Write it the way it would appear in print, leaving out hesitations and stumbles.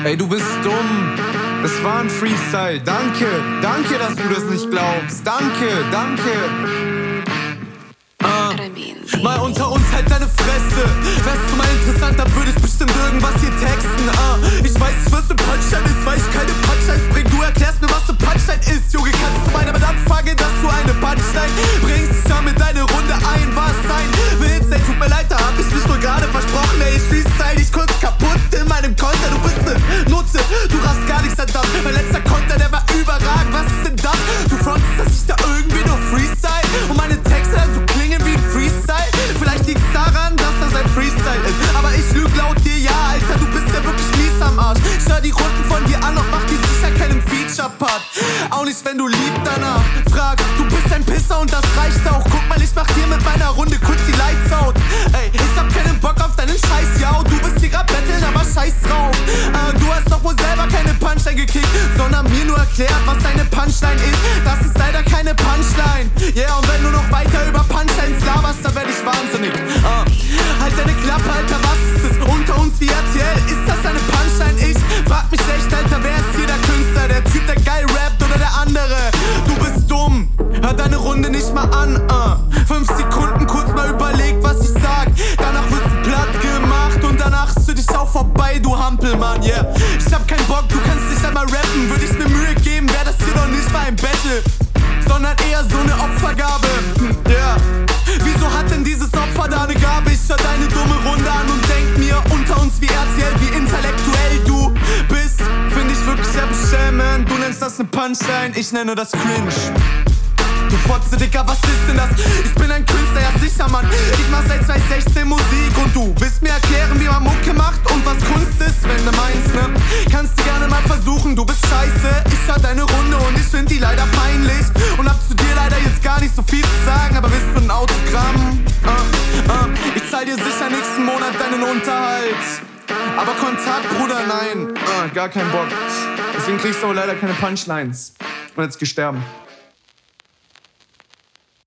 Ey, du bist dumm. Das war ein Freestyle. Danke, danke, dass du das nicht glaubst. Danke, danke. Mal unter uns, halt deine Fresse. Wärst du mal interessant, dann würde ich bestimmt irgendwas hier texten. Ich weiß nicht, was ne Punchline ist, weil ich keine Punchlines bring. Du erklärst mir, was ne Punchline ist. Junge, kannst du mal damit anfangen, dass du eine Punchline bringst? Ich schau mir deine Runde ein, was sein willst. Ey, tut mir leid, da hab ich mich nur gerade versprochen. Ey, ich freestyle dich kurz kaputt in meinem Konter. Du bist ne Nutze, du rast gar nichts verdammt. Mein letzter Konter, der war überragend. Was ist denn das? Du frontest, dass ich da irgendwie nur freestyle und meine Texte dann so klingen wie ein Freestyle. Vielleicht liegt's daran, dass das ein Freestyle ist. Aber ich lüg laut dir, ja, Alter, du bist ja wirklich mies am Arsch. Ich hör die Runden von dir an und mach dir sicher keinen Feature-Part. Auch nicht, wenn du lieb danach fragst. Du bist ein Pisser und das reicht auch. Guck mal, ich mach dir mit meiner Runde kurz die Lights out. Ey, ich hab keinen Bock auf deinen Scheiß, ja. Du bist hier grad betteln, aber scheiß drauf. Du hast doch wohl selber keine Punchline gekickt, sondern mir nur erklärt, was deine Punchline ist. Das ist leider keine Punchline. Yeah, und wenn du noch weiter über Punchlines laberst, dann werd ich wahnsinnig. Halt deine Klappe, Alter, was ist es? Unter uns wie RTL, ist das eine Punchline? Ich frag mich echt, Alter, wer ist hier der Künstler? Der Typ, der geil rappt oder der andere? Du bist dumm, hör deine Runde nicht mal an. 5 Sekunden kurz mal überlegt, was ich sag. Danach wirst du platt gemacht und danach ist für dich auch vorbei, du Hampelmann, yeah. Ich hab keinen Bock, du kannst nicht einmal rappen. Würde ich mir Mühe geben, wär das hier doch nicht mal ein Battle, sondern eher so eine Opfergabe, yeah. Wieso hat denn dieses Opfer da eine Gabe? Ich hör deine dumme Runde an und denk mir, unter uns wie RTL, wie intellektuell du bist. Find ich wirklich sehr beschämend. Du nennst das ne Punchline, ich nenne das cringe. Du Fotze, Dicker, was ist denn das? Ich bin ein Künstler, ja sicher, Mann. Ich mach seit 2016 Musik und du willst mir erklären, wie man Mucke macht und was Kunst ist, wenn du meinst, ne? Kannst du gerne mal versuchen, du bist scheiße. Ich hör deine Runde und ich find die leider peinlich und hab zu dir leider jetzt gar nicht so viel zu sagen, aber willst du ein Autogramm? Ich zahl dir sicher nächsten Monat deinen Unterhalt. Aber Kontakt, Bruder, nein. Gar kein Bock. Deswegen kriegst du auch leider keine Punchlines. Und jetzt geh sterben.